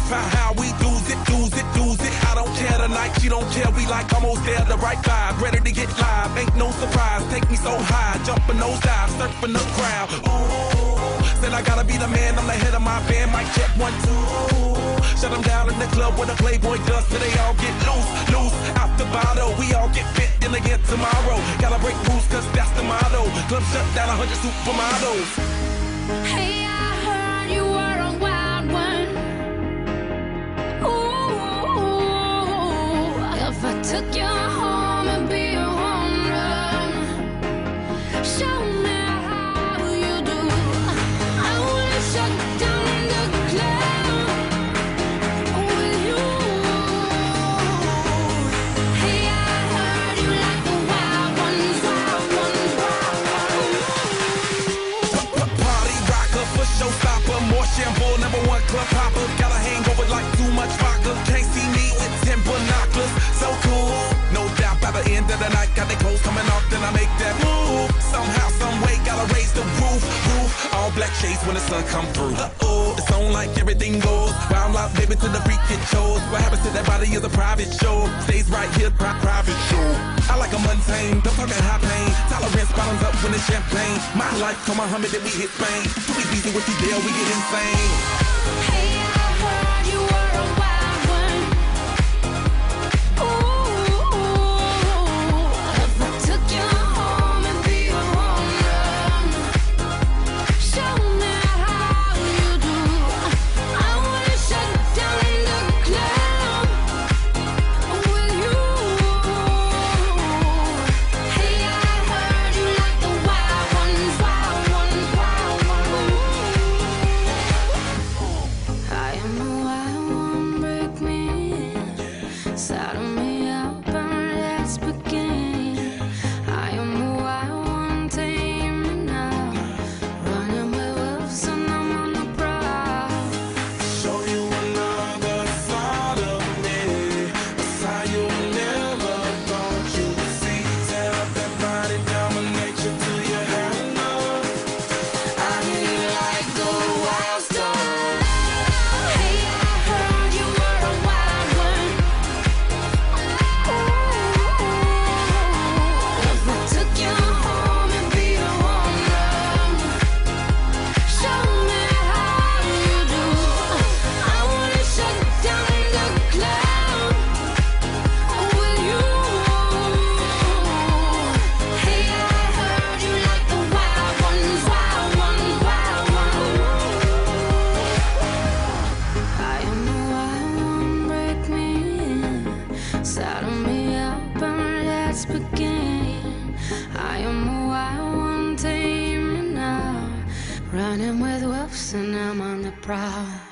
by how we lose it, lose it, lose it. I don't care tonight, she don't care, we like almost there, the right vibe. Ready to get live, ain't no surprise. Take me so high, jumping those dives, surfing the crowd. Ooh, said I gotta be the man, I'm the head of my band. Mic check 1, 2. Shut them down in the club where the Playboy does, so they all get loose, loose. Out the bottle, we all get fit in again tomorrow. Gotta break rules, cause that's the motto. Club shut down, 100 supermodels. Hey, I heard you were a wild one. Ooh, if I took you home and be a home run, show me how you do. I wanna shut down the club with you. Hey, I heard you like the wild ones, wild ones, wild ones. Party rocker, for showstopper, more shampoo, #1 club popper. Got a hangover like too much vodka. Can't see me with 10 binoculars. So cool, no doubt by the end of the night. Got the clothes coming off, then I make that move. Somehow, some way, gotta raise the roof. All black shades when the sun come through. Uh-oh, it's on like everything goes. Wild out, baby, to the freak it shows. What happens to that body is a private show. Stays right here, private show. I like a mundane, don't talk at high pain. Tolerance bottoms up when it's champagne. My life, come Muhammad, then we hit Spain. Too easy with these deal, we get insane. Hey, I heard you were a wild one. Ooh, if I took you home and be a home run, show me how you do. I wanna shut down the club with you. Hey, I heard you like the wild ones, wild ones, wild ones. I am the wild one, break me in, saddle me up and let's begin. I am the wild one, tame me now, running with wolves and I'm on the prowl. Show you another side of me, a side you never thought you'd see. Tear up that body, dominate you till you have enough. I need like the wild star. Hey, I heard you were a wild one. Ooh, if I took you home and be a home run, show me how you do. I wanna shut down the club with you. Hey, I heard you like the wild ones, wild ones, wild ones. I am the wild one, break me in, saddle me up and let's begin. I am the wild one, tame me now, running with wolves and I'm on the prowl.